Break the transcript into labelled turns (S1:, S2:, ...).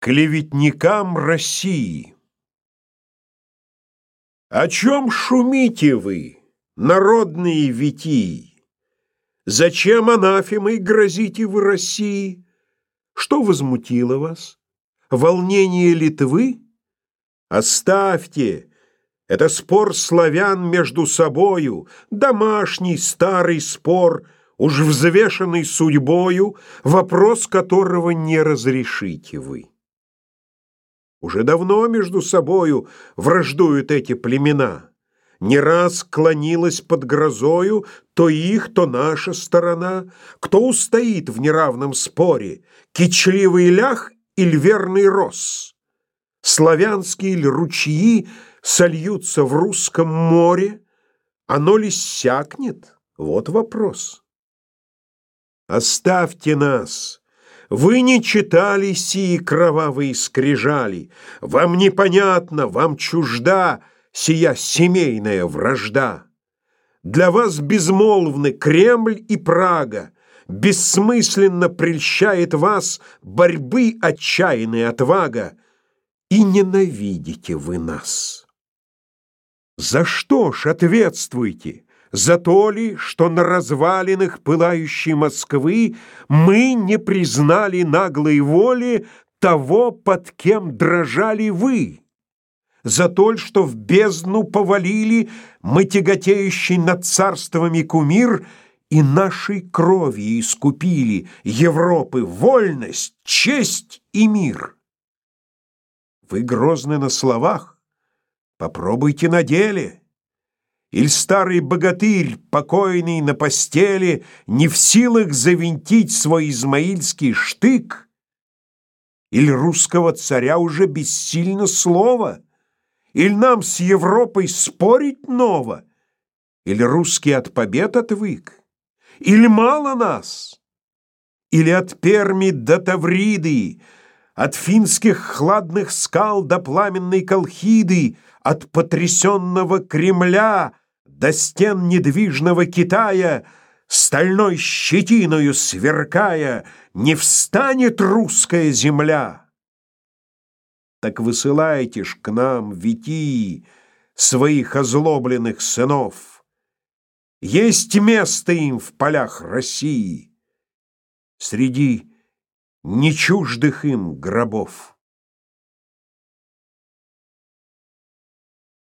S1: Клеветникам России. О чем шумите вы, народные витии? Зачем анафемой грозите вы России? Что возмутило вас? Волнение Литвы? Оставьте, это спор славян между собою, домашний старый спор, уж взвешенный судьбою, вопрос которого не разрешите вы. Уже давно между собою враждуют эти племена. Не раз склонилась под грозою то их, то наша сторона. Кто устоит в неравном споре, кичливый лях или верный рос? Славянские ли ручьи сольются в русском море? Оно ли иссякнет? Вот вопрос. Оставьте нас. Вы не читали сии кровавые скрижали, вам непонятна, вам чужда сия семейная вражда. Для вас безмолвны Кремль и Прага, бессмысленно прельщает вас борьбы отчаянная отвага, и ненавидите вы нас. За что ж ответствуйте? За то ли, что на развалинах пылающей Москвы мы не признали наглой воли того, под кем дрожали вы? За то ли, что в бездну повалили мы тяготеющий над царствами кумир и нашей кровью искупили Европы вольность, честь и мир? Вы грозны на словах, попробуйте на деле. Иль старый богатырь, покойный на постели, не в силах завинтить свой измаильский штык? Иль русского царя уже бессильно слово? Иль нам с Европой спорить ново? Иль русский от побед отвык? Иль мало нас? Или от Перми до Тавриды, от финских хладных скал до пламенной Колхиды, от потрясенного Кремля до стен недвижного Китая, стальной щетиною сверкая, не встанет русская земля? Так высылайте ж к нам, витии, своих озлобленных сынов. Есть место им в полях России, среди нечуждых им гробов.